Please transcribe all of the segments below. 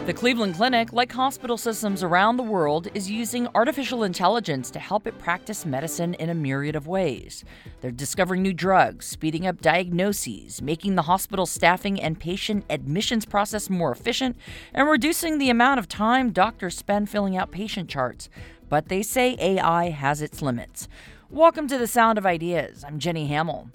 The Cleveland Clinic, like hospital systems around the world, is using artificial intelligence to help it practice medicine in a myriad of ways. They're discovering new drugs, speeding up diagnoses, making the hospital staffing and patient admissions process more efficient, and reducing the amount of time doctors spend filling out patient charts. But they say AI has its limits. Welcome to The Sound of Ideas. I'm Jenny Hamill.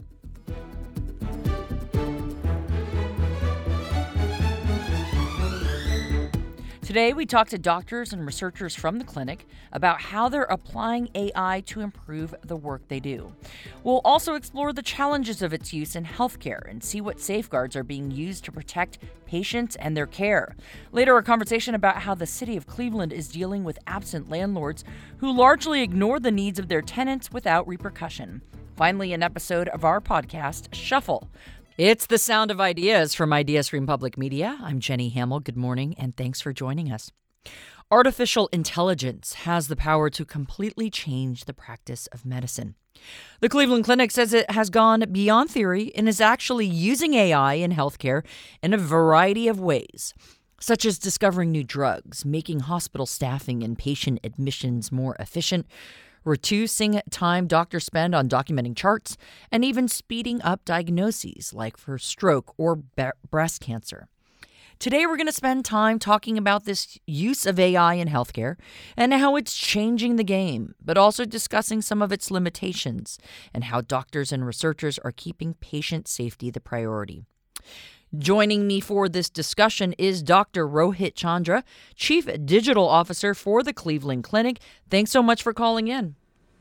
Today, we talk to doctors and researchers from the clinic about how they're applying AI to improve the work they do. We'll also explore the challenges of its use in healthcare and see what safeguards are being used to protect patients and their care. Later, a conversation about how the city of Cleveland is dealing with absent landlords who largely ignore the needs of their tenants without repercussion. Finally, an episode of our podcast, Shuffle. It's The Sound of Ideas from IdeaStream Public Media. I'm Jenny Hamill. Good morning, and thanks for joining us. Artificial intelligence has the power to completely change the practice of medicine. The Cleveland Clinic says it has gone beyond theory and is actually using AI in healthcare in a variety of ways, such as discovering new drugs, making hospital staffing and patient admissions more efficient, reducing time doctors spend on documenting charts, and even speeding up diagnoses like for stroke or breast cancer. Today, we're going to spend time talking about this use of AI in healthcare and how it's changing the game, but also discussing some of its limitations and how doctors and researchers are keeping patient safety the priority. Joining me for this discussion is Dr. Rohit Chandra, Chief Digital Officer for the Cleveland Clinic. Thanks so much for calling in.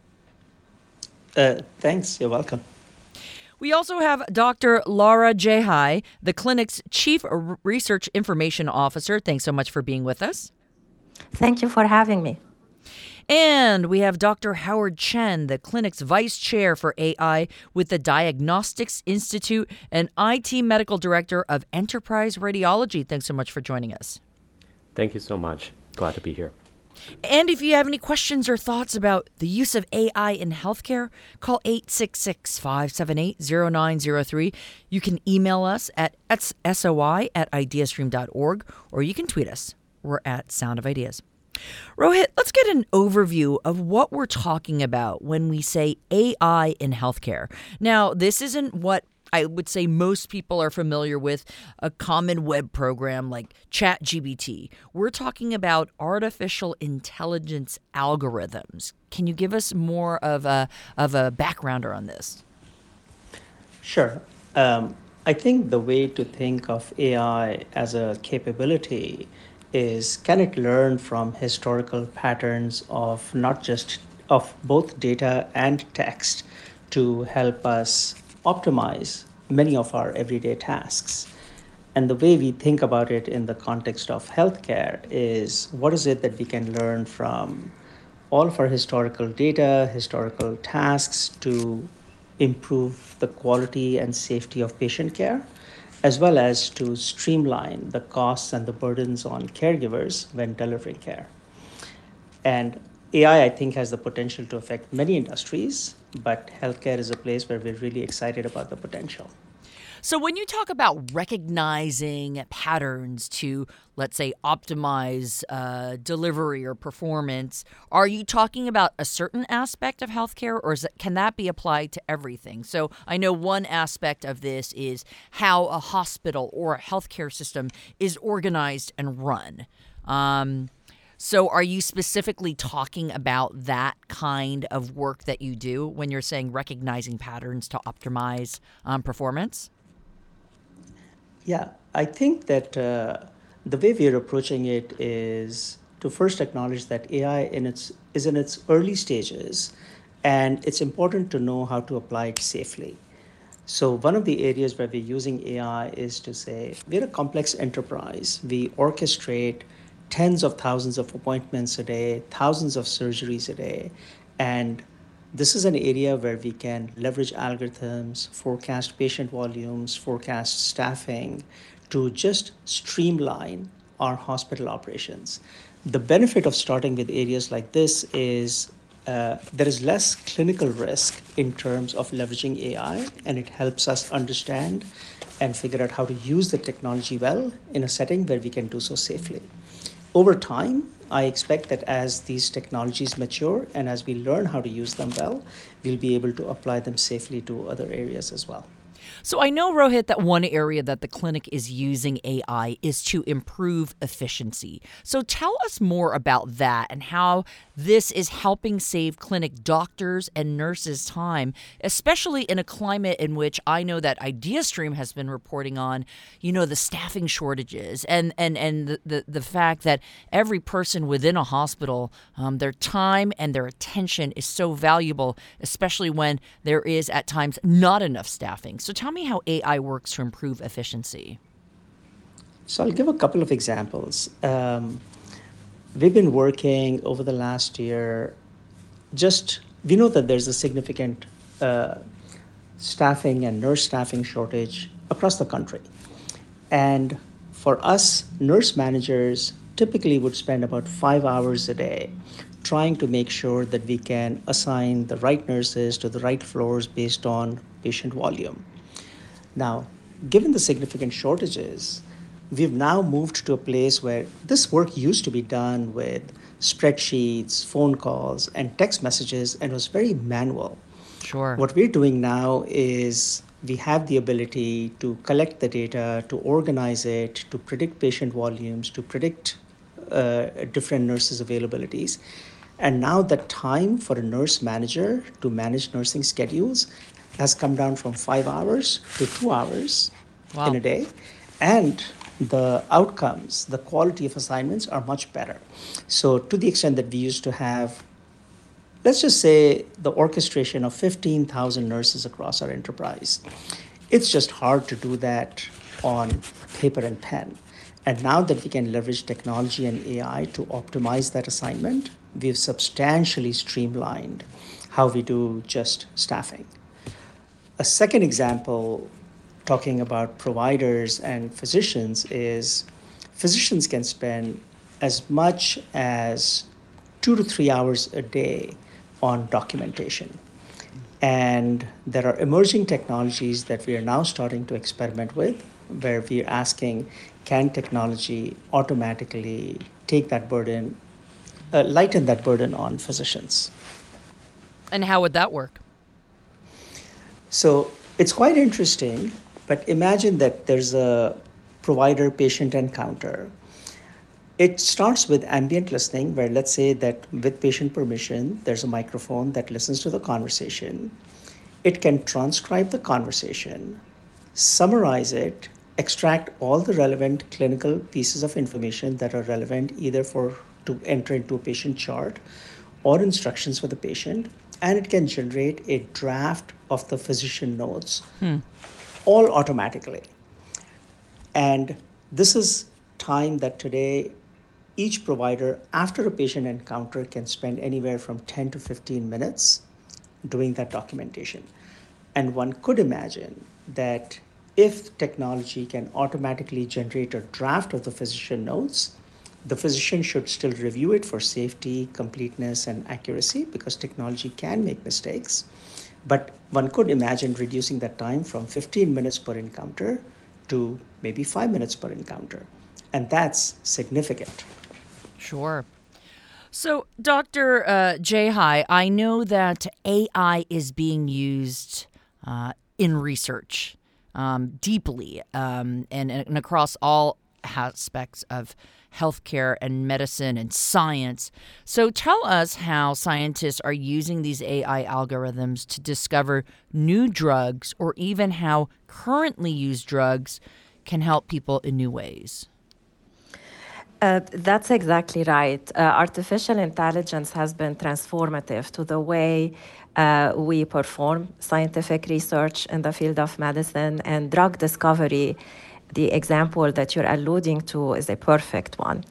Thanks. You're welcome. We also have Dr. Laura Jahai, the clinic's Chief Research Information Officer. Thanks so much for being with us. Thank you for having me. And we have Dr. Howard Chen, the clinic's Vice Chair for AI with the Diagnostics Institute and IT Medical Director of Enterprise Radiology. Thanks so much for joining us. Thank you so much. Glad to be here. And if you have any questions or thoughts about the use of AI in healthcare, call 866-578-0903. You can email us at soi@ideastream.org, or you can tweet us. We're at Sound of Ideas. Rohit, let's get an overview of what we're talking about when we say AI in healthcare. Now, this isn't what I would say most people are familiar with, a common web program like ChatGPT. We're talking about artificial intelligence algorithms. Can you give us more of a backgrounder on this? Sure. I think the way to think of AI as a capability is, can it learn from historical patterns of not just of both data and text to help us optimize many of our everyday tasks? And the way we think about it in the context of healthcare is, what is it that we can learn from all of our historical data, historical tasks to improve the quality and safety of patient care, as well as to streamline the costs and the burdens on caregivers when delivering care. And AI, I think, has the potential to affect many industries, but healthcare is a place where we're really excited about the potential. So when you talk about recognizing patterns to, let's say, optimize delivery or performance, are you talking about a certain aspect of healthcare, or can that be applied to everything? So I know one aspect of this is how a hospital or a healthcare system is organized and run. So are you specifically talking about that kind of work that you do when you're saying recognizing patterns to optimize performance? Yeah, I think that the way we're approaching it is to first acknowledge that AI is in its early stages, and it's important to know how to apply it safely. So one of the areas where we're using AI is to say, we're a complex enterprise. We orchestrate tens of thousands of appointments a day, thousands of surgeries a day, and this is an area where we can leverage algorithms, forecast patient volumes, forecast staffing to just streamline our hospital operations. The benefit of starting with areas like this is there is less clinical risk in terms of leveraging AI, and it helps us understand and figure out how to use the technology well in a setting where we can do so safely. Over time, I expect that as these technologies mature and as we learn how to use them well, we'll be able to apply them safely to other areas as well. So I know, Rohit, that one area that the clinic is using AI is to improve efficiency. So tell us more about that and how this is helping save clinic doctors and nurses time, especially in a climate in which I know that IdeaStream has been reporting on, the staffing shortages and the fact that every person within a hospital, their time and their attention is so valuable, especially when there is at times not enough staffing. So tell me how AI works to improve efficiency. So I'll give a couple of examples. We've been working over the last year. We know that there's a significant staffing and nurse staffing shortage across the country. And for us, nurse managers typically would spend about 5 hours a day trying to make sure that we can assign the right nurses to the right floors based on patient volume. Now, given the significant shortages, we've now moved to a place where this work used to be done with spreadsheets, phone calls, and text messages, and was very manual. Sure. What we're doing now is we have the ability to collect the data, to organize it, to predict patient volumes, to predict different nurses' availabilities. And now the time for a nurse manager to manage nursing schedules has come down from 5 hours to 2 hours in a day. And the outcomes, the quality of assignments are much better. So to the extent that we used to have, let's just say, the orchestration of 15,000 nurses across our enterprise, it's just hard to do that on paper and pen. And now that we can leverage technology and AI to optimize that assignment, we've substantially streamlined how we do just staffing. A second example, talking about providers and physicians, is physicians can spend as much as 2 to 3 hours a day on documentation. And there are emerging technologies that we are now starting to experiment with, where we're asking, can technology automatically take that burden, lighten that burden on physicians? And how would that work? So it's quite interesting, but imagine that there's a provider-patient encounter. It starts with ambient listening, where let's say that with patient permission, there's a microphone that listens to the conversation. It can transcribe the conversation, summarize it, extract all the relevant clinical pieces of information that are relevant either to enter into a patient chart or instructions for the patient, and it can generate a draft of the physician notes, all automatically. And this is time that today each provider, after a patient encounter, can spend anywhere from 10 to 15 minutes doing that documentation. And one could imagine that if technology can automatically generate a draft of the physician notes, the physician should still review it for safety, completeness, and accuracy, because technology can make mistakes. But one could imagine reducing that time from 15 minutes per encounter to maybe 5 minutes per encounter. And that's significant. Sure. So, Dr. Jehai, I know that AI is being used in research deeply and across all aspects of healthcare and medicine and science. So tell us how scientists are using these AI algorithms to discover new drugs, or even how currently used drugs can help people in new ways. That's exactly right. Artificial intelligence has been transformative to the way we perform scientific research in the field of medicine, and drug discovery. The example that you're alluding to is a perfect one.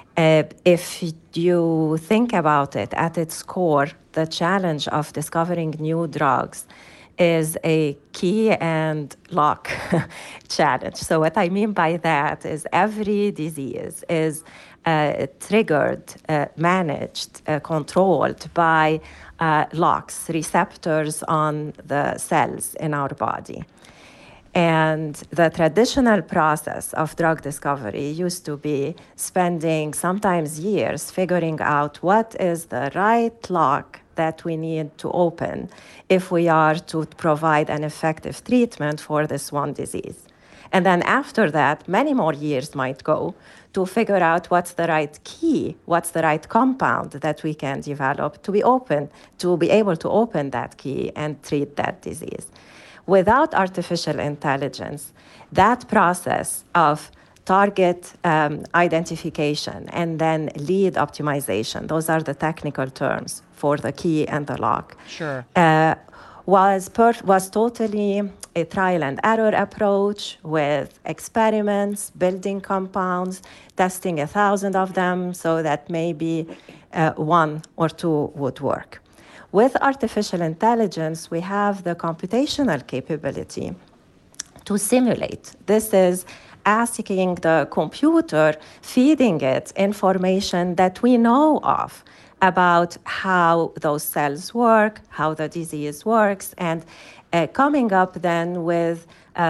If you think about it, at its core, the challenge of discovering new drugs is a key and lock challenge. So what I mean by that is every disease is triggered, managed, controlled by locks, receptors on the cells in our body. And the traditional process of drug discovery used to be spending sometimes years figuring out what is the right lock that we need to open if we are to provide an effective treatment for this one disease. And then after that, many more years might go to figure out what's the right key, what's the right compound that we can develop to be able to open that key and treat that disease. Without artificial intelligence, that process of target identification and then lead optimization, those are the technical terms for the key and the lock, Sure. was totally a trial and error approach with experiments, building compounds, testing 1,000 of them so that maybe one or two would work. With artificial intelligence, we have the computational capability to simulate. This is asking the computer, feeding it information that we know of about how those cells work, how the disease works, and coming up then with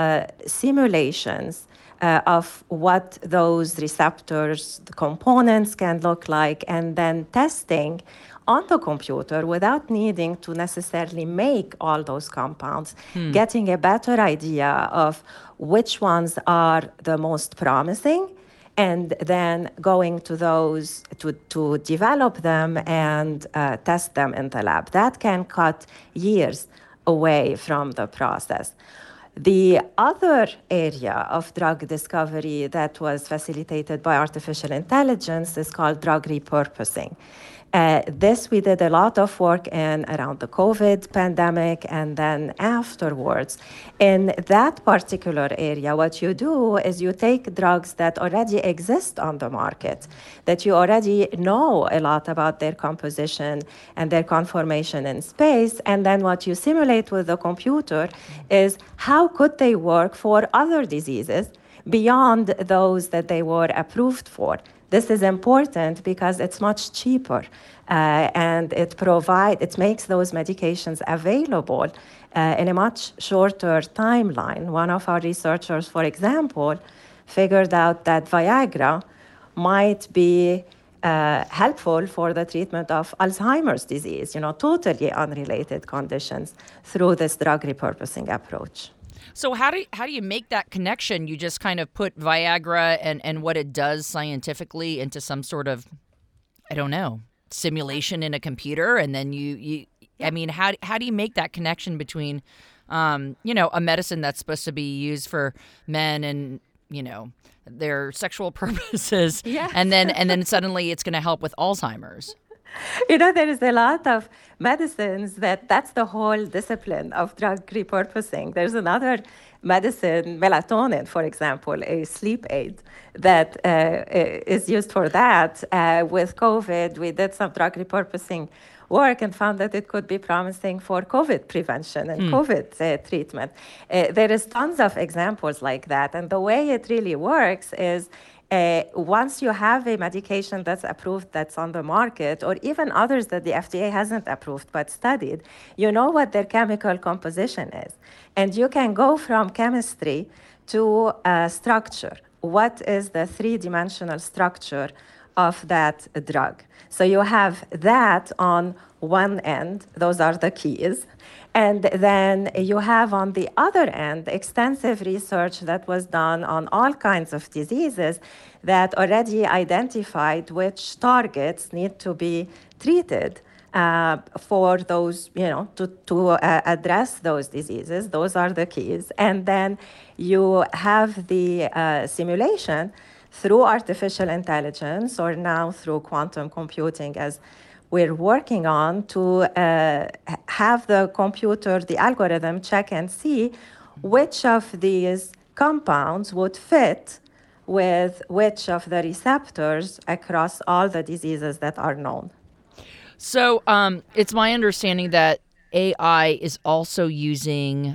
simulations of what those receptors, the components can look like, and then testing on the computer without needing to necessarily make all those compounds, getting a better idea of which ones are the most promising, and then going to those to develop them and test them in the lab. That can cut years away from the process. The other area of drug discovery that was facilitated by artificial intelligence is called drug repurposing. This we did a lot of work in around the COVID pandemic and then afterwards. In that particular area, what you do is you take drugs that already exist on the market, that you already know a lot about their composition and their conformation in space, and then what you simulate with the computer is how could they work for other diseases beyond those that they were approved for. This is important because it's much cheaper and it makes those medications available in a much shorter timeline. One of our researchers, for example, figured out that Viagra might be helpful for the treatment of Alzheimer's disease, totally unrelated conditions through this drug repurposing approach. So how do you make that connection? You just kind of put Viagra and what it does scientifically into some sort of, I don't know, simulation in a computer, and then I mean, how do you make that connection between, a medicine that's supposed to be used for men and their sexual purposes, Yes. and then suddenly it's going to help with Alzheimer's? There is a lot of medicines that's the whole discipline of drug repurposing. There's another medicine, melatonin, for example, a sleep aid that is used for that. With COVID, we did some drug repurposing work and found that it could be promising for COVID prevention and COVID treatment. There is tons of examples like that. And the way it really works is once you have a medication that's approved, that's on the market, or even others that the FDA hasn't approved but studied, you know what their chemical composition is. And you can go from chemistry to structure. What is the three-dimensional structure of that drug? So you have that on one end, those are the keys. And then you have on the other end extensive research that was done on all kinds of diseases that already identified which targets need to be treated for those, to address those diseases. Those are the keys. And then you have the simulation through artificial intelligence, or now through quantum computing, as we're working on, to have the computer, the algorithm, check and see which of these compounds would fit with which of the receptors across all the diseases that are known. So it's my understanding that AI is also using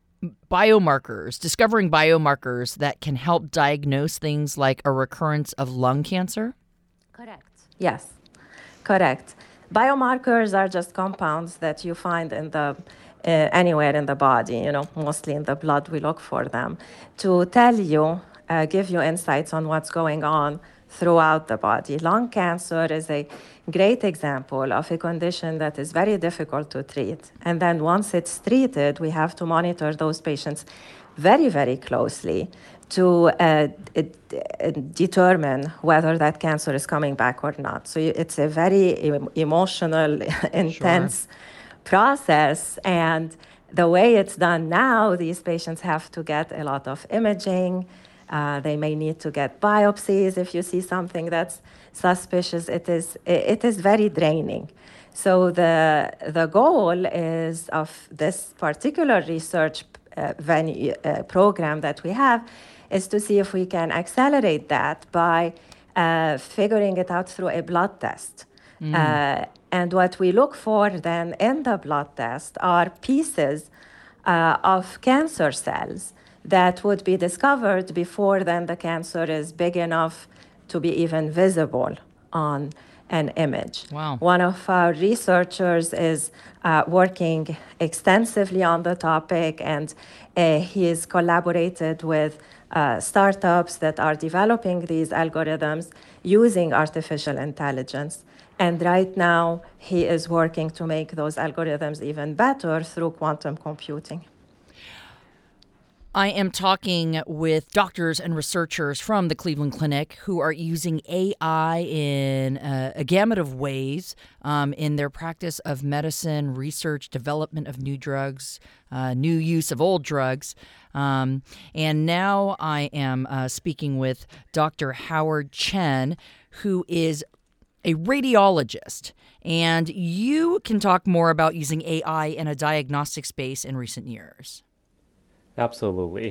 discovering biomarkers that can help diagnose things like a recurrence of lung cancer? Correct. Yes, correct. Biomarkers are just compounds that you find in the anywhere in the body, mostly in the blood we look for them, to tell you, give you insights on what's going on throughout the body. Lung cancer is a great example of a condition that is very difficult to treat. And then once it's treated, we have to monitor those patients very, very closely to determine whether that cancer is coming back or not. So it's a very emotional, intense process. And the way it's done now, these patients have to get a lot of imaging. They may need to get biopsies if you see something that's suspicious. It is very draining. So the goal is of this particular research program that we have is to see if we can accelerate that by figuring it out through a blood test. And what we look for then in the blood test are pieces of cancer cells that would be discovered before then the cancer is big enough to be even visible on an image. Wow. One of our researchers is working extensively on the topic, and he has collaborated with startups that are developing these algorithms using artificial intelligence. And right now, he is working to make those algorithms even better through quantum computing. I am talking with doctors and researchers from the Cleveland Clinic who are using AI in a gamut of ways in their practice of medicine, research, development of new drugs, new use of old drugs. And now I am speaking with Dr. Howard Chen, who is a radiologist. And you can talk more about using AI in a diagnostic space in recent years. Absolutely.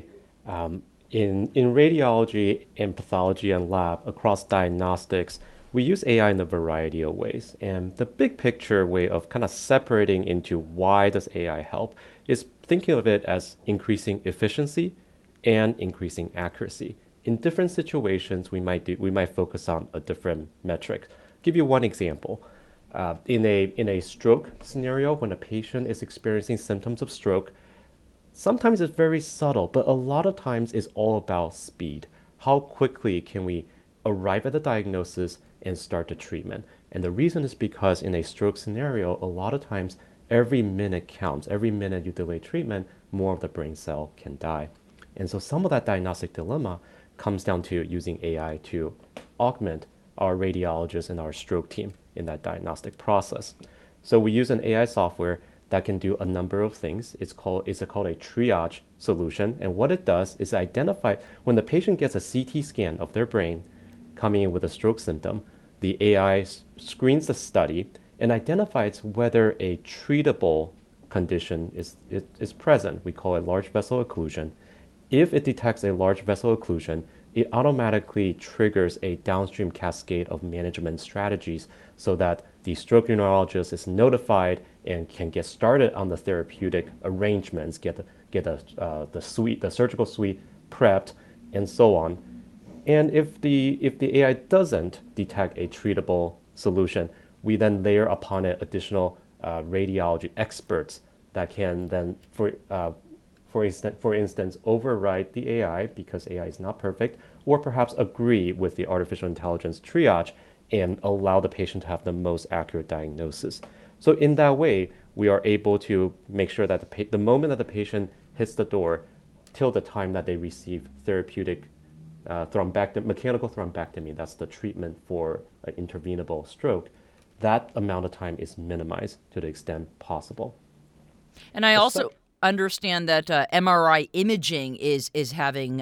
In radiology and pathology and lab across diagnostics, we use AI in a variety of ways. And the big picture way of kind of separating into why does AI help is thinking of it as increasing efficiency and increasing accuracy. In different situations, we might focus on a different metric. Give you one example. In a stroke scenario, when a patient is experiencing symptoms of stroke, sometimes it's very subtle, but a lot of times it's all about speed. How quickly can we arrive at the diagnosis and start the treatment? And the reason is because in a stroke scenario, a lot of times every minute counts. Every minute you delay treatment, more of the brain cell can die. And so some of that diagnostic dilemma comes down to using AI to augment our radiologists and our stroke team in that diagnostic process. So we use an AI software that can do a number of things. It's called a triage solution. And what it does is identify when the patient gets a CT scan of their brain coming in with a stroke symptom, the AI screens the study and identifies whether a treatable condition is present. We call it large vessel occlusion. If it detects a large vessel occlusion, it automatically triggers a downstream cascade of management strategies so that the stroke neurologist is notified and can get started on the therapeutic arrangements, get the surgical suite prepped, and so on. And if the AI doesn't detect a treatable solution, we then layer upon it additional radiology experts that can then, for instance, override the AI because AI is not perfect, or perhaps agree with the artificial intelligence triage and allow the patient to have the most accurate diagnosis. So in that way, we are able to make sure that the moment that the patient hits the door till the time that they receive therapeutic mechanical thrombectomy, that's the treatment for an intervenable stroke, that amount of time is minimized to the extent possible. And I also understand that MRI imaging is having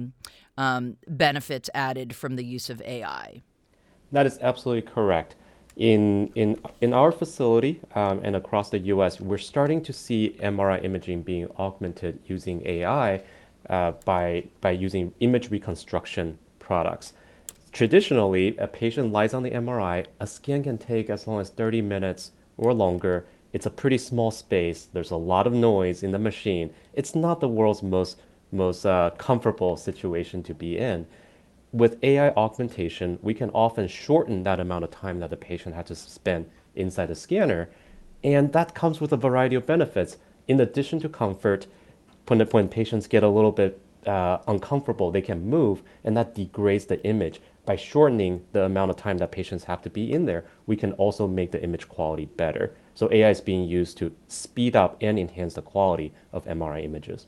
benefits added from the use of AI. That is absolutely correct. In our facility and across the U.S., we're starting to see MRI imaging being augmented using AI by using image reconstruction products. Traditionally, a patient lies on the MRI. A scan can take as long as 30 minutes or longer. It's a pretty small space. There's a lot of noise in the machine. It's not the world's most comfortable situation to be in. With AI augmentation, we can often shorten that amount of time that the patient had to spend inside the scanner. And that comes with a variety of benefits. in addition to comfort, when patients get a little bit uncomfortable, they can move, and that degrades the image. By shortening the amount of time that patients have to be in there, we can also make the image quality better. So AI is being used to speed up and enhance the quality of MRI images.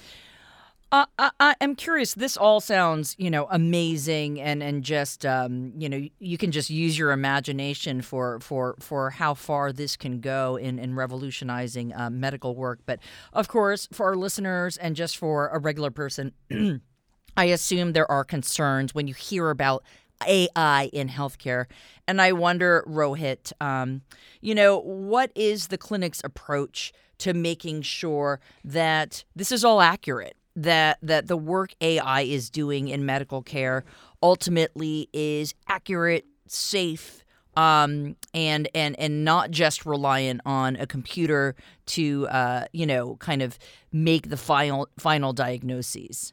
I'm curious. This all sounds, amazing, and just, you can just use your imagination for how far this can go in revolutionizing medical work. But of course, for our listeners and just for a regular person, I assume there are concerns when you hear about AI in healthcare. And I wonder, Rohit, what is the clinic's approach to making sure that this is all accurate? That the work AI is doing in medical care ultimately is accurate, safe, and not just reliant on a computer to kind of make the final diagnoses.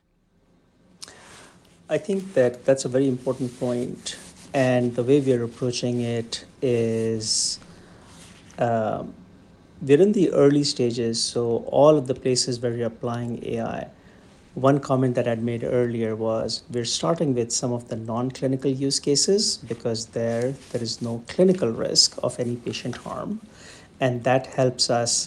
I think that that's a very important point, and the way we are approaching it is we're in the early stages, so all of the places where we're applying AI. One comment that I'd made earlier was we're starting with some of the non-clinical use cases because there is no clinical risk of any patient harm, and that helps us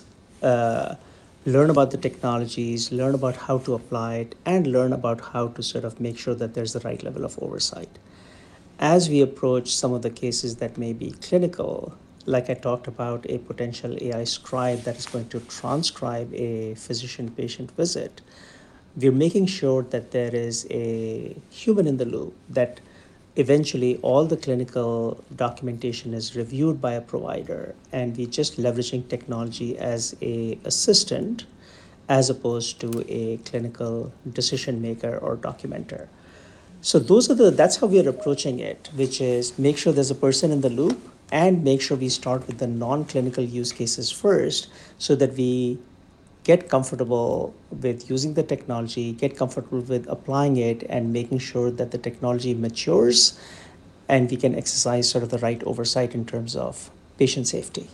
learn about the technologies, learn about how to apply it, and learn about how to sort of make sure that there's the right level of oversight. As we approach some of the cases that may be clinical, like I talked about a potential AI scribe that is going to transcribe a physician-patient visit, we're making sure that there is a human in the loop, that eventually all the clinical documentation is reviewed by a provider, and we're just leveraging technology as a assistant as opposed to a clinical decision maker or documenter. So that's how we are approaching it, which is make sure there's a person in the loop and make sure we start with the non-clinical use cases first so that we get comfortable with using the technology, get comfortable with applying it, and making sure that the technology matures and we can exercise sort of the right oversight in terms of patient safety.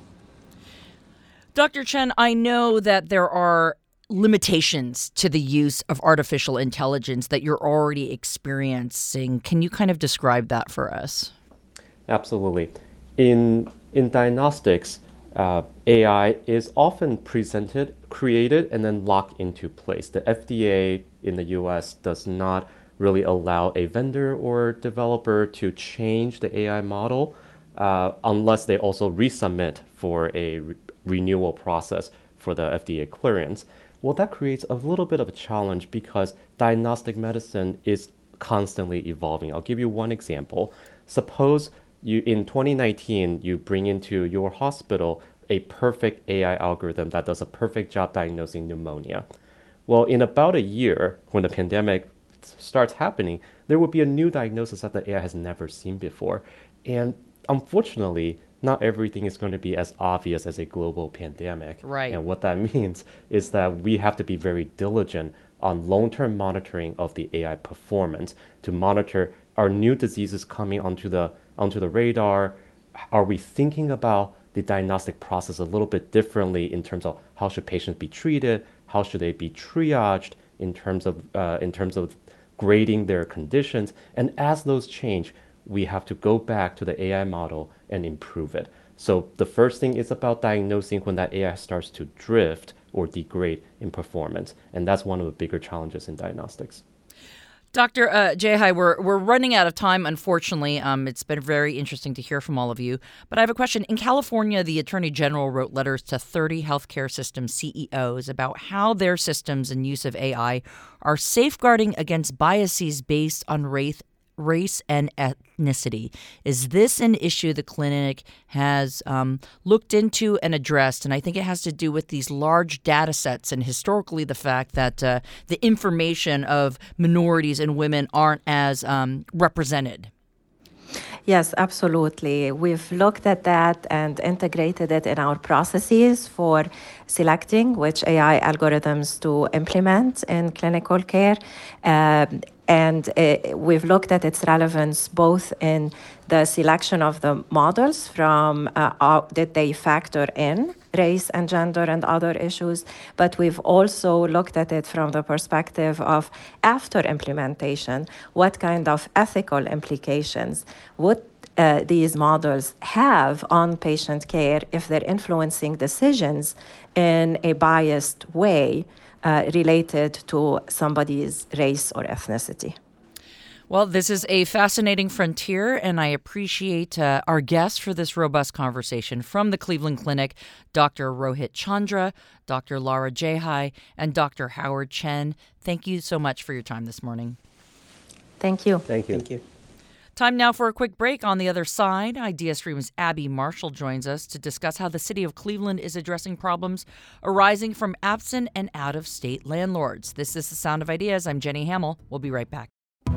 Dr. Chen, I know that there are limitations to the use of artificial intelligence that you're already experiencing. Can you kind of describe that for us? Absolutely. In diagnostics, AI is often presented, created, and then locked into place. The FDA in the US does not really allow a vendor or developer to change the AI model unless they also resubmit for a renewal process for the FDA clearance. Well, that creates a little bit of a challenge because diagnostic medicine is constantly evolving. I'll give you one example. Suppose in 2019, you bring into your hospital a perfect AI algorithm that does a perfect job diagnosing pneumonia. Well, in about a year, when the pandemic starts happening, there will be a new diagnosis that the AI has never seen before. And unfortunately, not everything is going to be as obvious as a global pandemic. Right. And what that means is that we have to be very diligent on long-term monitoring of the AI performance to monitor are new diseases coming onto the radar. Are we thinking about the diagnostic process a little bit differently in terms of how should patients be treated, how should they be triaged in terms of grading their conditions, and as those change, we have to go back to the AI model and improve it. So the first thing is about diagnosing when that AI starts to drift or degrade in performance, and that's one of the bigger challenges in diagnostics. Dr. Jayhai, we're running out of time, unfortunately. It's been very interesting to hear from all of you. But I have a question. In California, the Attorney General wrote letters to 30 healthcare system CEOs about how their systems and use of AI are safeguarding against biases based on race and ethnicity. Is this an issue the clinic has looked into and addressed? And I think it has to do with these large data sets and historically the fact that the information of minorities and women aren't as represented. Yes, absolutely. We've looked at that and integrated it in our processes for selecting which AI algorithms to implement in clinical care. And we've looked at its relevance both in the selection of the models from did they factor in race and gender and other issues, but we've also looked at it from the perspective of after implementation, what kind of ethical implications would these models have on patient care if they're influencing decisions in a biased way related to somebody's race or ethnicity. Well, this is a fascinating frontier, and I appreciate our guests for this robust conversation from the Cleveland Clinic, Dr. Rohit Chandra, Dr. Lara Jahai, and Dr. Howard Chen. Thank you so much for your time this morning. Thank you. Thank you. Thank you. Time now for a quick break. On the other side, IdeaStream's Abby Marshall joins us to discuss how the city of Cleveland is addressing problems arising from absent and out-of-state landlords. This is The Sound of Ideas. I'm Jenny Hamill. We'll be right back.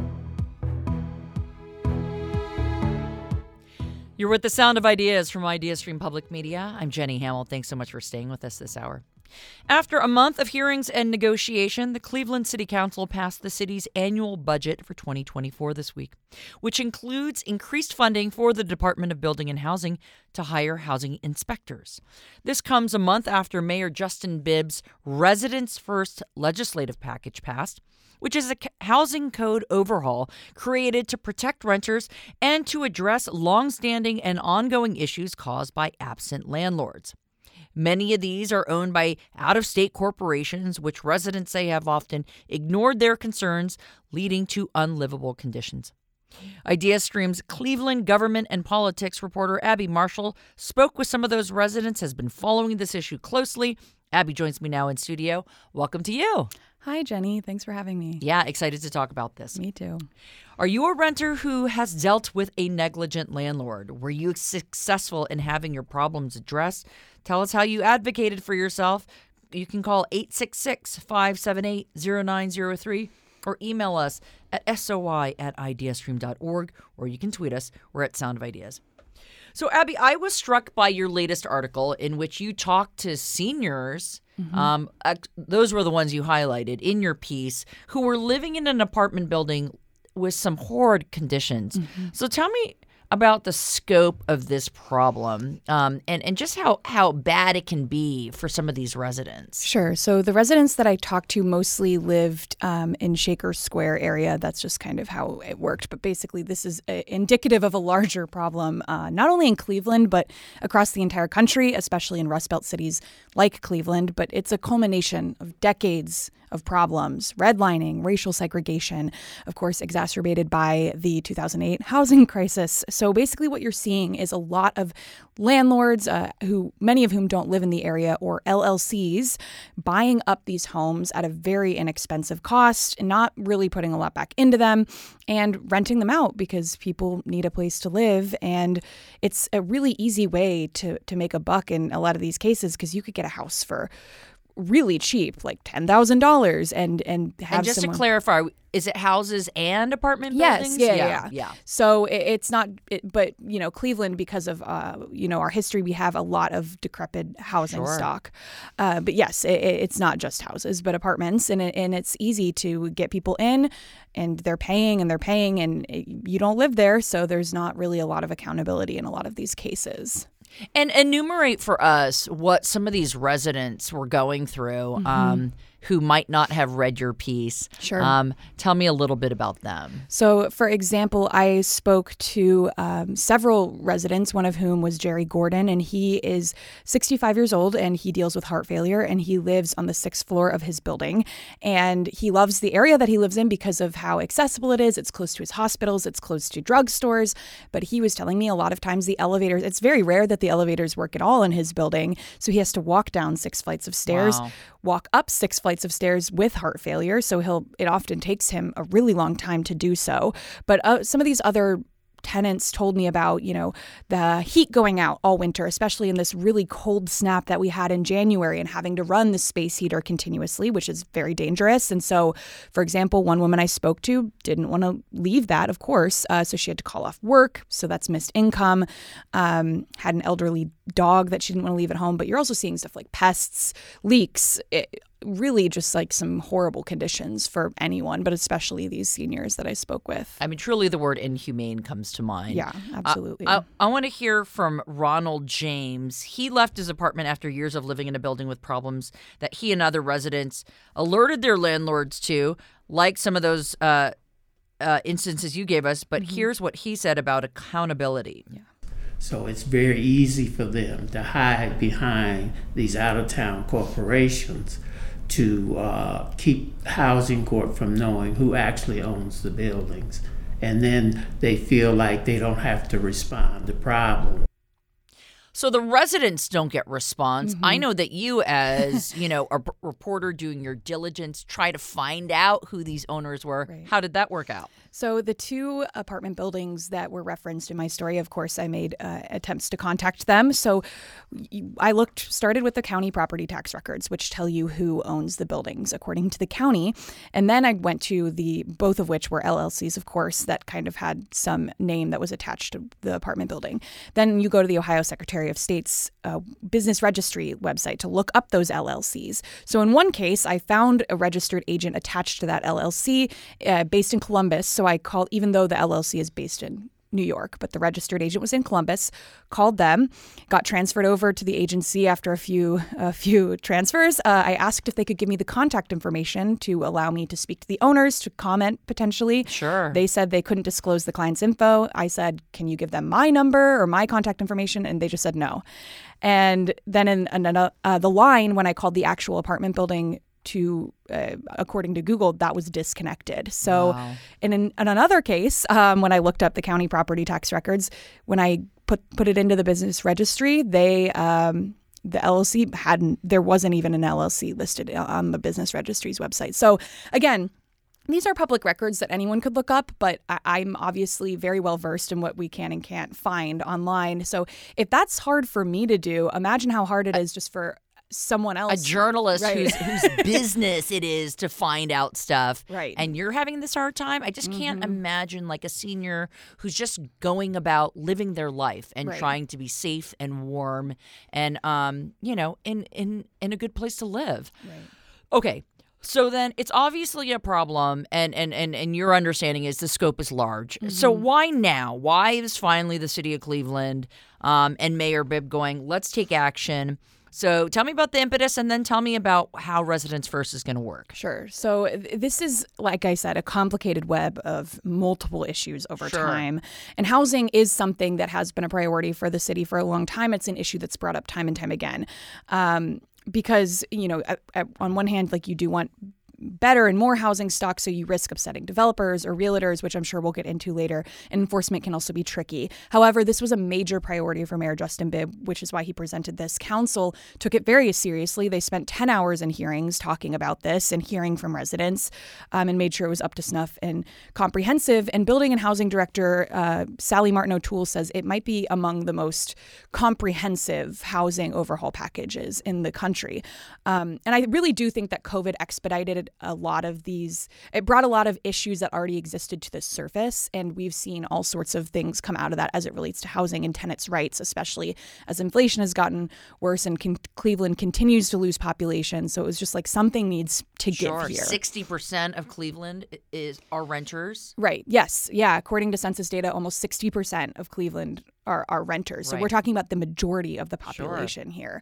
You're with The Sound of Ideas from IdeaStream Public Media. I'm Jenny Hamill. Thanks so much for staying with us this hour. After a month of hearings and negotiation, the Cleveland City Council passed the city's annual budget for 2024 this week, which includes increased funding for the Department of Building and Housing to hire housing inspectors. This comes a month after Mayor Justin Bibb's Residents First legislative package passed, which is a housing code overhaul created to protect renters and to address longstanding and ongoing issues caused by absent landlords. Many of these are owned by out-of-state corporations, which residents say have often ignored their concerns, leading to unlivable conditions. IdeaStream's Cleveland government and politics reporter Abby Marshall spoke with some of those residents, has been following this issue closely. Abby joins me now in studio. Welcome to you. Hi, Jenny. Thanks for having me. Yeah, excited to talk about this. Me too. Are you a renter who has dealt with a negligent landlord? Were you successful in having your problems addressed? Tell us how you advocated for yourself. You can call 866-578-0903 or email us at soi@ideastream.org, or you can tweet us. We're at Sound of Ideas. So, Abby, I was struck by your latest article in which you talked to seniors. Those were the ones you highlighted in your piece, who were living in an apartment building with some horrid conditions. So tell me about the scope of this problem and just how bad it can be for some of these residents. Sure. So the residents that I talked to mostly lived in Shaker Square area. That's just kind of how it worked. But basically, this is indicative of a larger problem, not only in Cleveland, but across the entire country, especially in Rust Belt cities like Cleveland. But it's a culmination of decades of problems: redlining, racial segregation, of course, exacerbated by the 2008 housing crisis. So basically what you're seeing is a lot of landlords, many of whom don't live in the area, or LLCs, buying up these homes at a very inexpensive cost and not really putting a lot back into them and renting them out because people need a place to live. And it's a really easy way to make a buck in a lot of these cases, because you could get a house for really cheap, like $10,000, and have. And just to clarify, is it houses and apartment buildings? Yes, yeah. So it's not, but Cleveland, because of our history, we have a lot of decrepit housing stock. But yes, it's not just houses, but apartments, and it's easy to get people in, and they're paying, and you don't live there, so there's not really a lot of accountability in a lot of these cases. And enumerate for us what some of these residents were going through who might not have read your piece. Sure. Tell me a little bit about them. So, for example, I spoke to several residents, one of whom was Jerry Gordon, and he is 65 years old, and he deals with heart failure, and he lives on the 6th floor of his building. And he loves the area that he lives in because of how accessible it is. It's close to his hospitals, it's close to drugstores. But he was telling me a lot of times the elevators, it's very rare that the elevators work at all in his building. So he has to walk down 6 flights of stairs, walk up 6 flights of stairs with heart failure. So it often takes him a really long time to do so. But some of these other tenants told me about, the heat going out all winter, especially in this really cold snap that we had in January, and having to run the space heater continuously, which is very dangerous. And so, for example, one woman I spoke to didn't want to leave that, of course. So she had to call off work. So that's missed income. Had an elderly dog that she didn't want to leave at home. But you're also seeing stuff like pests, leaks, really just like some horrible conditions for anyone, but especially these seniors that I spoke with. I mean, truly the word inhumane comes to mind. Yeah, absolutely. I want to hear from Ronald James. He left his apartment after years of living in a building with problems that he and other residents alerted their landlords to, like some of those instances you gave us. But here's what he said about accountability. Yeah. So it's very easy for them to hide behind these out-of-town corporations to keep housing court from knowing who actually owns the buildings. And then they feel like they don't have to respond to problems. So the residents don't get response. I know that you, as a reporter doing your diligence, try to find out who these owners were. Right. How did that work out? So the two apartment buildings that were referenced in my story, of course, I made attempts to contact them. So I started with the county property tax records, which tell you who owns the buildings according to the county. And then I went to both of which were LLCs, of course, that kind of had some name that was attached to the apartment building. Then you go to the Ohio Secretary of State's business registry website to look up those LLCs. So in one case, I found a registered agent attached to that LLC based in Columbus. So I called, even though the LLC is based in New York, but the registered agent was in Columbus, called them, got transferred over to the agency after a few transfers. I asked if they could give me the contact information to allow me to speak to the owners, to comment potentially. Sure. They said they couldn't disclose the client's info. I said, can you give them my number or my contact information? And they just said no. And then in the line, when I called the actual apartment building according to Google, that was disconnected. So wow. in another case, when I looked up the county property tax records, when I put it into the business registry, the LLC there wasn't even an LLC listed on the business registry's website. So again, these are public records that anyone could look up, but I'm obviously very well versed in what we can and can't find online. So if that's hard for me to do, imagine how hard it is just for someone else, a journalist right. whose business it is to find out stuff, right? And you're having this hard time. I just can't imagine like a senior who's just going about living their life and right. trying to be safe and warm and in a good place to live. Right. Okay. So then it's obviously a problem, and your understanding is the scope is large. So why now? Why is finally the city of Cleveland and Mayor Bibb going, let's take action? So tell me about the impetus, and then tell me about how Residents First is going to work. Sure. So this is, like I said, a complicated web of multiple issues over time. And housing is something that has been a priority for the city for a long time. It's an issue that's brought up time and time again. Because, on one hand, like you do want better and more housing stock, so you risk upsetting developers or realtors, which I'm sure we'll get into later. And enforcement can also be tricky. However, this was a major priority for Mayor Justin Bibb, which is why he presented this. Council took it very seriously. They spent 10 hours in hearings talking about this and hearing from residents and made sure it was up to snuff and comprehensive. And Building and Housing Director Sally Martin O'Toole says it might be among the most comprehensive housing overhaul packages in the country. And I really do think that COVID expedited a lot of these. It brought a lot of issues that already existed to the surface, and we've seen all sorts of things come out of that as it relates to housing and tenants' rights, especially as inflation has gotten worse and Cleveland continues to lose population. So it was just like something needs to give here. 60% of Cleveland are renters. Right. Yes. Yeah. According to census data, almost 60% of Cleveland are renters. So we're talking about the majority of the population here.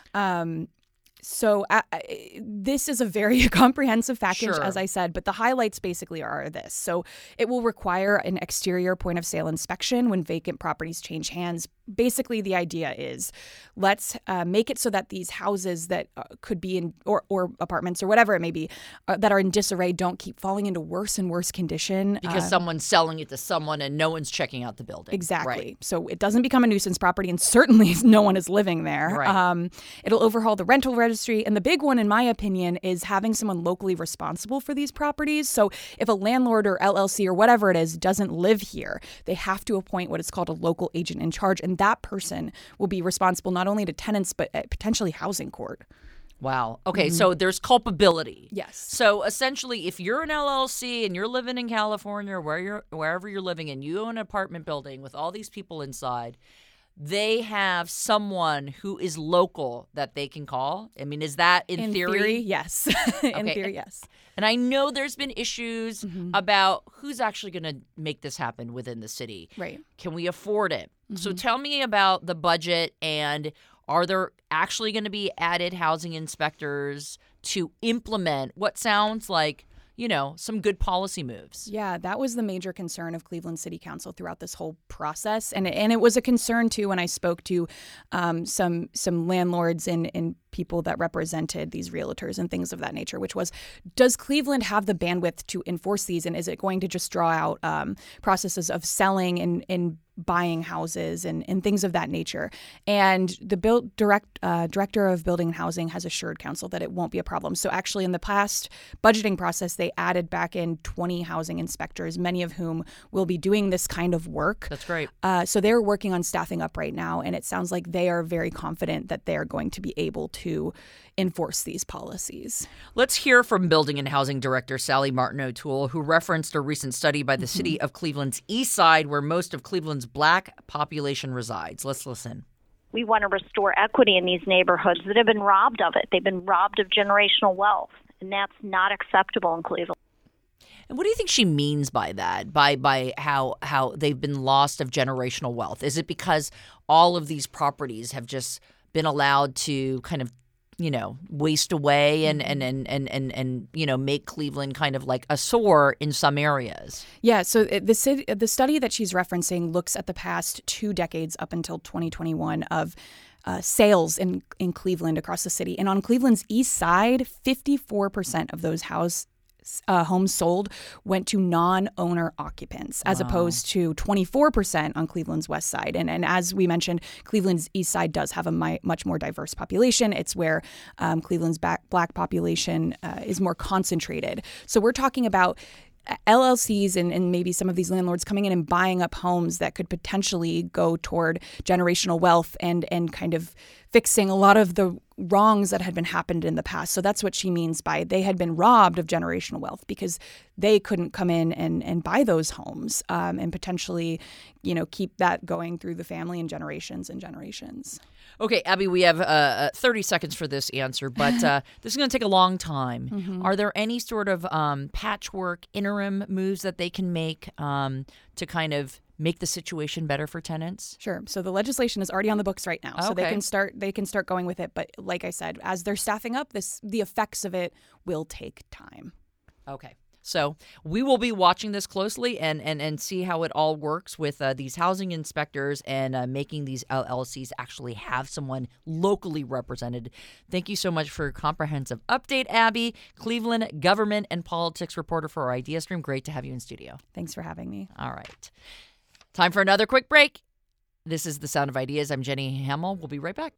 So this is a very comprehensive package, as I said, but the highlights basically are this. So it will require an exterior point of sale inspection when vacant properties change hands. Basically, the idea is let's make it so that these houses that could be in or apartments or whatever it may be that are in disarray don't keep falling into worse and worse condition. Because someone's selling it to someone and no one's checking out the building. Exactly. Right. So it doesn't become a nuisance property, and certainly no one is living there. Right. It'll overhaul the rental registry. And the big one, in my opinion, is having someone locally responsible for these properties. So if a landlord or LLC or whatever it is doesn't live here, they have to appoint what is called a local agent in charge. And that person will be responsible not only to tenants, but potentially housing court. Wow. Okay, so there's culpability. Yes. So essentially, if you're an LLC and you're living in California or wherever you're living and you own an apartment building with all these people inside, they have someone who is local that they can call? I mean, is that in theory? Yes. In theory, yes. And I know there's been issues about who's actually going to make this happen within the city. Right. Can we afford it? So tell me about the budget, and are there actually going to be added housing inspectors to implement what sounds like, some good policy moves? Yeah, that was the major concern of Cleveland City Council throughout this whole process. And it was a concern, too, when I spoke to some landlords and people that represented these realtors and things of that nature, which was, does Cleveland have the bandwidth to enforce these? And is it going to just draw out processes of selling and buying houses and things of that nature? And the director of building and housing has assured council that it won't be a problem. So actually in the past budgeting process, they added back in 20 housing inspectors, many of whom will be doing this kind of work. That's great. So they're working on staffing up right now, and it sounds like they are very confident that they're going to be able to enforce these policies. Let's hear from Building and Housing Director Sally Martin O'Toole, who referenced a recent study by the city of Cleveland's East Side, where most of Cleveland's Black population resides. Let's listen. We want to restore equity in these neighborhoods that have been robbed of it. They've been robbed of generational wealth, and that's not acceptable in Cleveland. And what do you think she means by that, by how they've been lost of generational wealth? Is it because all of these properties have just been allowed to kind of, waste away and make Cleveland kind of like a sore in some areas? Yeah, so the study that she's referencing looks at the past 2 decades up until 2021 of sales in Cleveland across the city. And on Cleveland's East Side, 54% of those homes sold went to non-owner occupants, as opposed to 24% on Cleveland's West Side. And as we mentioned, Cleveland's East Side does have a much more diverse population. It's where Cleveland's Black population is more concentrated. So we're talking about LLCs and maybe some of these landlords coming in and buying up homes that could potentially go toward generational wealth and kind of fixing a lot of the wrongs that had been happened in the past. So that's what she means by they had been robbed of generational wealth because they couldn't come in and buy those homes and potentially, keep that going through the family and generations and generations. Okay, Abby, we have 30 seconds for this answer, but this is going to take a long time. Are there any sort of patchwork interim moves that they can make to kind of make the situation better for tenants? Sure. So the legislation is already on the books right now. So Okay. they can start going with it. But like I said, as they're staffing up, the effects of it will take time. Okay. So we will be watching this closely and see how it all works with these housing inspectors and making these LLCs actually have someone locally represented. Thank you so much for your comprehensive update, Abby, Cleveland government and politics reporter for our Idea Stream. Great to have you in studio. Thanks for having me. All right. Time for another quick break. This is The Sound of Ideas. I'm Jenny Hamill. We'll be right back.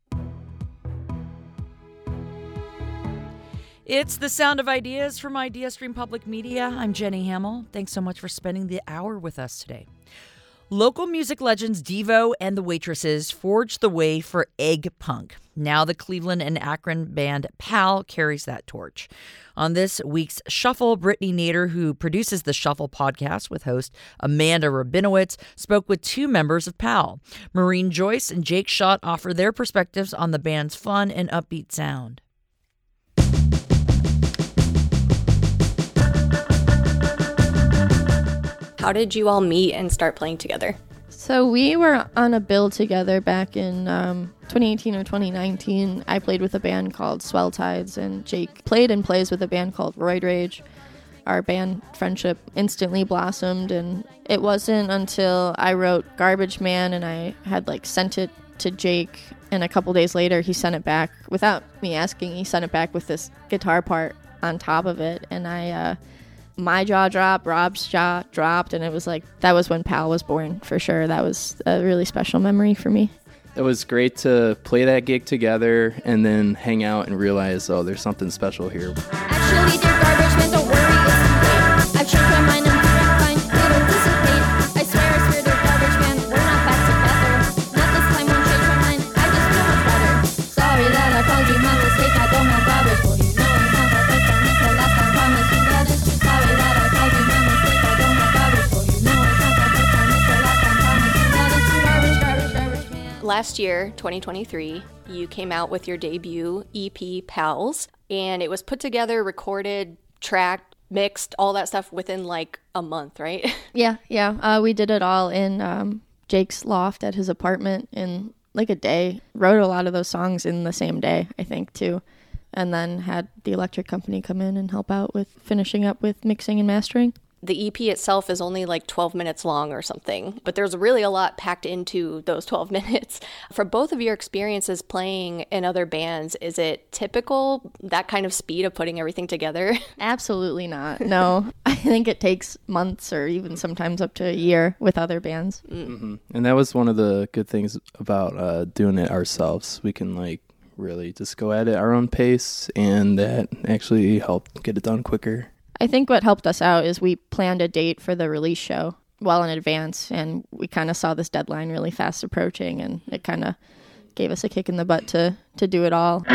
It's The Sound of Ideas from Idea Stream Public Media. I'm Jenny Hamill. Thanks so much for spending the hour with us today. Local music legends Devo and the Waitresses forged the way for Egg Punk. Now the Cleveland and Akron band PAL carries that torch. On this week's Shuffle, Brittany Nader, who produces the Shuffle podcast with host Amanda Rabinowitz, spoke with 2 members of PAL. Maureen Joyce and Jake Schott offer their perspectives on the band's fun and upbeat sound. How did you all meet and start playing together? So we were on a bill together back in 2018 or 2019. I played with a band called Swell Tides, and Jake played and plays with a band called Roid Rage. Our band friendship instantly blossomed, and it wasn't until I wrote Garbage Man and I had sent it to Jake, and a couple days later he sent it back without me asking. He sent it back with this guitar part on top of it, and my jaw dropped, Rob's jaw dropped, and it was that was when PAL was born, for sure. That was a really special memory for me. It was great to play that gig together and then hang out and realize, there's something special here. Actually, dear Garbage Man, don't worry, it's too late. I've changed my mind, I'm doing fine, it'll dissipate. I swear, dear Garbage Man, we're not back together. Not this time, won't change my mind, I just feel much better. Sorry that I called you my mistake, I don't have garbage for you. No, it's not the first time, it's the last time, promise you that it's true. Sorry that I called you my mistake, I don't have garbage for you. No, it's not the first time, it's the last time, promise you that it's true. Garbage, garbage, garbage man. Last year, 2023, you came out with your debut EP, Pals, and it was put together, recorded, tracked, mixed, all that stuff within like a month, right? Yeah. We did it all in Jake's loft at his apartment in like a day. Wrote a lot of those songs in the same day, I think, too. And then had the electric company come in and help out with finishing up with mixing and mastering. The EP itself is only like 12 minutes long or something, but there's really a lot packed into those 12 minutes. For both of your experiences playing in other bands, is it typical, that kind of speed of putting everything together? Absolutely not. No. I think it takes months or even sometimes up to a year with other bands. Mm-hmm. And that was one of the good things about doing it ourselves. We can like really just go at it our own pace, and that actually helped get it done quicker. I think what helped us out is we planned a date for the release show well in advance, and we kind of saw this deadline really fast approaching, and it kind of gave us a kick in the butt to do it all.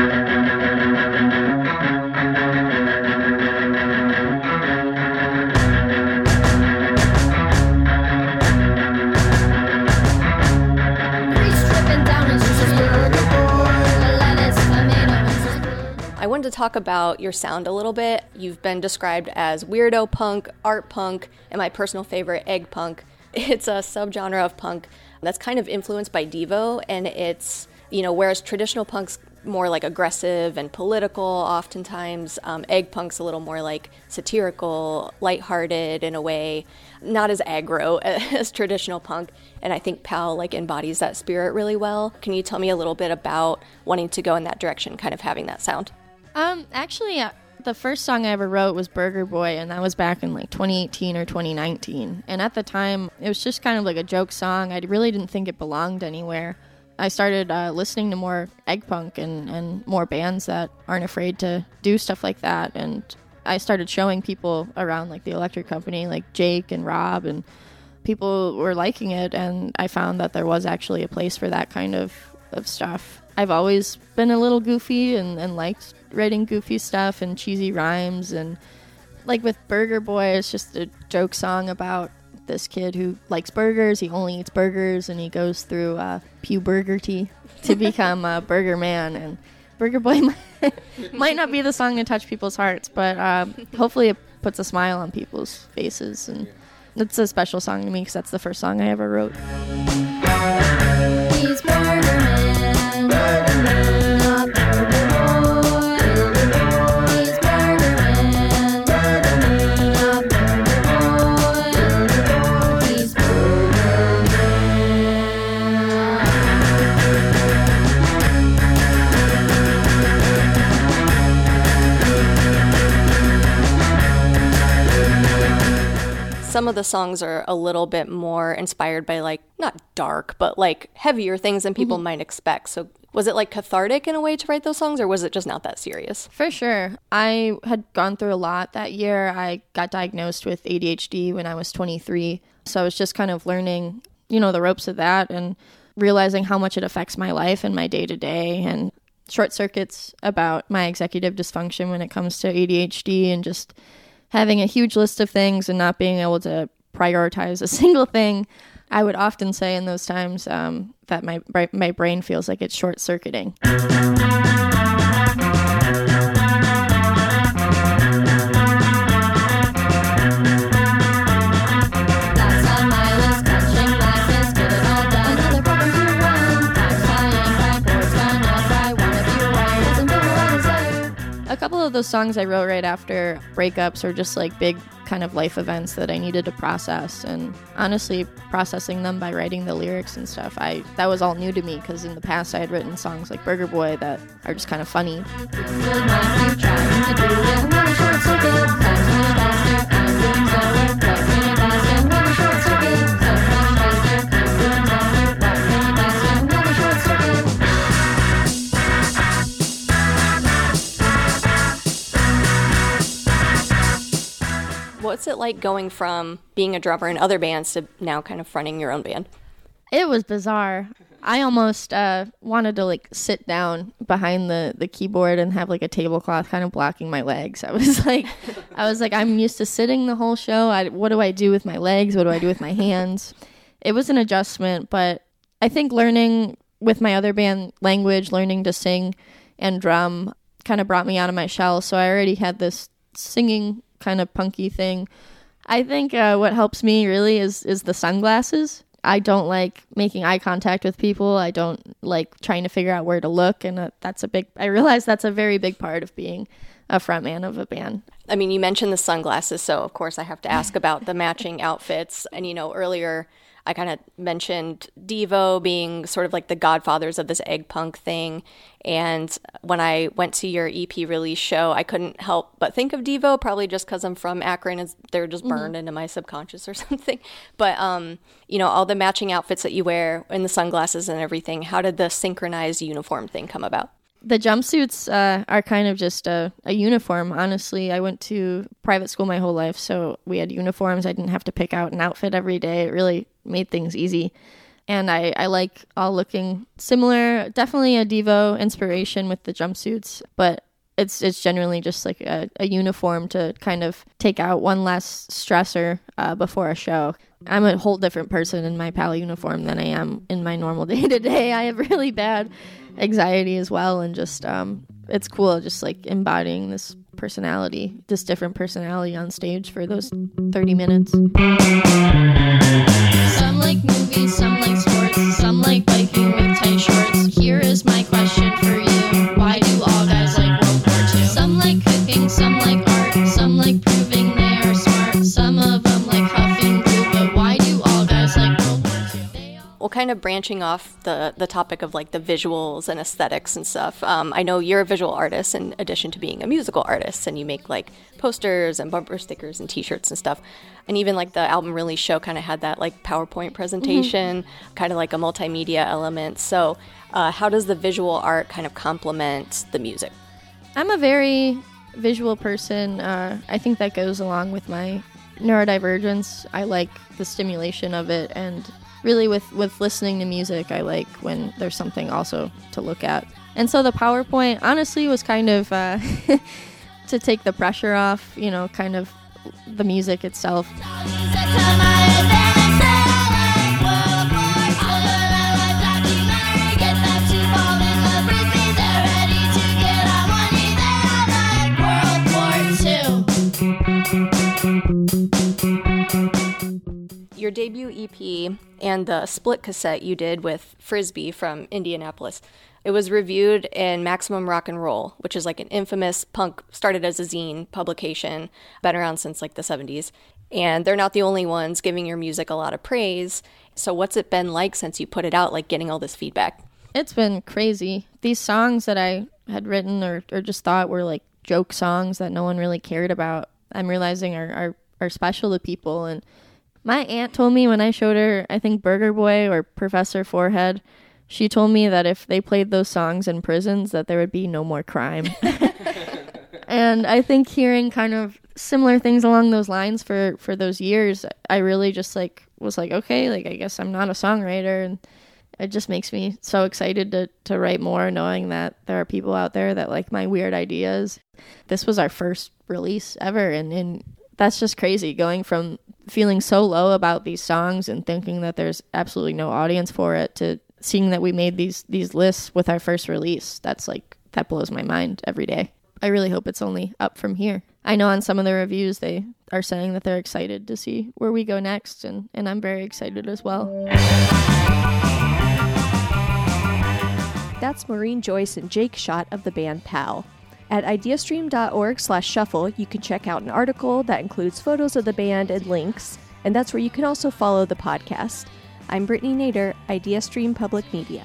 I wanted to talk about your sound a little bit. You've been described as weirdo punk, art punk, and my personal favorite, egg punk. It's a subgenre of punk that's kind of influenced by Devo, and it's, whereas traditional punk's more like aggressive and political oftentimes, egg punk's a little more like satirical, lighthearted in a way, not as aggro as traditional punk. And I think Pal like embodies that spirit really well. Can you tell me a little bit about wanting to go in that direction, kind of having that sound? Actually, the first song I ever wrote was Burger Boy, and that was back in like 2018 or 2019. And at the time, it was just kind of like a joke song. I really didn't think it belonged anywhere. I started listening to more egg punk and more bands that aren't afraid to do stuff like that. And I started showing people around like the electric company, like Jake and Rob, and people were liking it. And I found that there was actually a place for that kind of stuff. I've always been a little goofy and liked writing goofy stuff and cheesy rhymes. And like with Burger Boy, it's just a joke song about this kid who likes burgers. He only eats burgers, and he goes through puberty to become a burger man. And Burger Boy might not be the song to touch people's hearts, but hopefully it puts a smile on people's faces. And it's a special song to me because that's the first song I ever wrote. He's Burger Man, Burger Man, not Burger Boy. He's Burger Man, Burger Man, not Burger Boy. He's Burger Some of the songs are a little bit more inspired by like, not dark, but like heavier things than people might expect. So was it like cathartic in a way to write those songs, or was it just not that serious? For sure. I had gone through a lot that year. I got diagnosed with ADHD when I was 23. So I was just kind of learning, the ropes of that and realizing how much it affects my life and my day-to-day, and short circuits about my executive dysfunction when it comes to ADHD, and just having a huge list of things and not being able to prioritize a single thing. I would often say in those times that my brain feels like it's short-circuiting. A couple of those songs I wrote right after breakups or just like big kind of life events that I needed to process, and honestly processing them by writing the lyrics and stuff, that was all new to me, because in the past I had written songs like Burger Boy that are just kind of funny. What's it like going from being a drummer in other bands to now kind of fronting your own band? It was bizarre. I almost wanted to like sit down behind the keyboard and have like a tablecloth kind of blocking my legs. I was like, I'm used to sitting the whole show. What do I do with my legs? What do I do with my hands? It was an adjustment, but I think learning with my other band, Language, learning to sing and drum kind of brought me out of my shell. So I already had this singing kind of punky thing. I think what helps me really is the sunglasses. I don't like making eye contact with people. I don't like trying to figure out where to look. And I realize that's a very big part of being a frontman of a band. I mean, you mentioned the sunglasses, so of course I have to ask about the matching outfits. And, earlier I kind of mentioned Devo being sort of like the godfathers of this egg punk thing. And when I went to your EP release show, I couldn't help but think of Devo, probably just because I'm from Akron and they're just burned into my subconscious or something. But, all the matching outfits that you wear and the sunglasses and everything, how did the synchronized uniform thing come about? The jumpsuits are kind of just a uniform, honestly. I went to private school my whole life, so we had uniforms. I didn't have to pick out an outfit every day. It really made things easy. And I like all looking similar. Definitely a Devo inspiration with the jumpsuits, but it's generally just like a uniform to kind of take out one less stressor before a show. I'm a whole different person in my PAL uniform than I am in my normal day-to-day. I have really bad anxiety as well, and just it's cool just like embodying this different personality on stage for those 30 minutes. Some like movies, some like sports, some like biking with tight shorts. Here is my question for you. Why do all guys like World War II? Some like cooking, some like art, some like proving they are smart. Some of them like huffing glue, but why do all guys like World War II? Well, kind of branching off the topic of like the visuals and aesthetics and stuff. I know you're a visual artist in addition to being a musical artist, and you make like posters and bumper stickers and t-shirts and stuff. And even like the album release show kind of had that like PowerPoint presentation, kind of like a multimedia element. So how does the visual art kind of complement the music? I'm a very visual person. I think that goes along with my neurodivergence. I like the stimulation of it, and really with listening to music, I like when there's something also to look at. And so the PowerPoint honestly was kind of to take the pressure off, kind of the music itself. Your debut EP and the split cassette you did with Frisbee from Indianapolis, it was reviewed in Maximum Rock and Roll, which is like an infamous punk, started as a zine publication, been around since like the 70s. And they're not the only ones giving your music a lot of praise. So what's it been like since you put it out, like getting all this feedback? It's been crazy. These songs that I had written or just thought were like joke songs that no one really cared about, I'm realizing are special to people. And my aunt told me when I showed her, I think Burger Boy or Professor Forehead, she told me that if they played those songs in prisons, that there would be no more crime. And I think hearing kind of similar things along those lines for those years, I really just was like, okay, I guess I'm not a songwriter. And it just makes me so excited to write more, knowing that there are people out there that like my weird ideas. This was our first release ever, and that's just crazy, going from feeling so low about these songs and thinking that there's absolutely no audience for it to seeing that we made these lists with our first release. That blows my mind every day. I really hope it's only up from here. I know on some of the reviews they are saying that they're excited to see where we go next, and I'm very excited as well. That's Maureen Joyce and Jake Schott of the band PAL. At ideastream.org/shuffle, you can check out an article that includes photos of the band and links, and that's where you can also follow the podcast. I'm Brittany Nader, IdeaStream Public Media.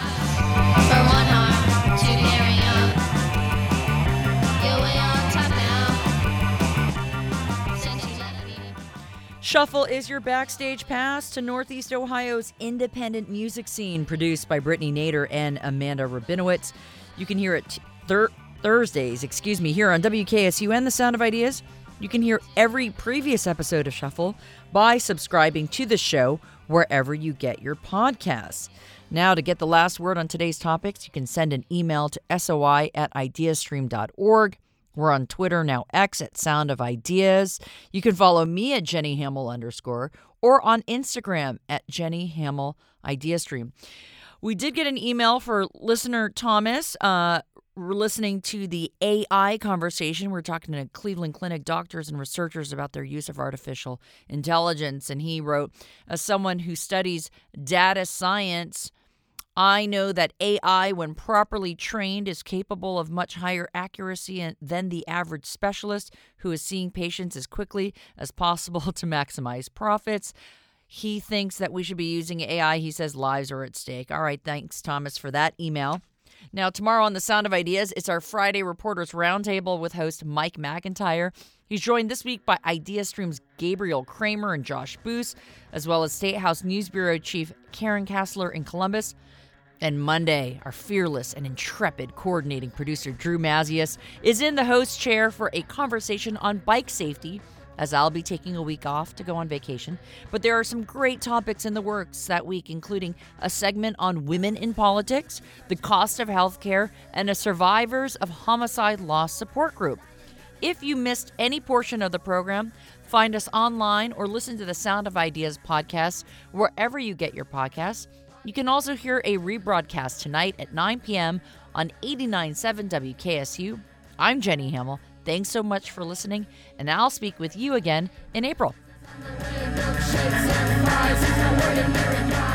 Shuffle is your backstage pass to Northeast Ohio's independent music scene, produced by Brittany Nader and Amanda Rabinowitz. You can hear it Thursdays, here on WKSU and The Sound of Ideas. You can hear every previous episode of Shuffle by subscribing to the show wherever you get your podcasts. Now, to get the last word on today's topics, you can send an email to soi@ideastream.org. We're on Twitter, now X, at Sound of Ideas. You can follow me at Jenny Hamill _ or on Instagram at Jenny Hamill IdeaStream. We did get an email for listener Thomas. We're listening to the AI conversation. We're talking to Cleveland Clinic doctors and researchers about their use of artificial intelligence. And he wrote, as someone who studies data science, I know that AI, when properly trained, is capable of much higher accuracy than the average specialist who is seeing patients as quickly as possible to maximize profits. He thinks that we should be using AI. He says lives are at stake. All right, thanks, Thomas, for that email. Now, tomorrow on The Sound of Ideas, it's our Friday Reporters Roundtable with host Mike McIntyre. He's joined this week by IdeaStream's Gabriel Kramer and Josh Boos, as well as State House News Bureau Chief Karen Kassler in Columbus. And Monday, our fearless and intrepid coordinating producer Drew Mazius is in the host chair for a conversation on bike safety, as I'll be taking a week off to go on vacation. But there are some great topics in the works that week, including a segment on women in politics, the cost of healthcare, and a survivors of homicide loss support group. If you missed any portion of the program, find us online or listen to the Sound of Ideas podcast wherever you get your podcasts. You can also hear a rebroadcast tonight at 9 p.m. on 89.7 WKSU. I'm Jenny Hamill. Thanks so much for listening, and I'll speak with you again in April.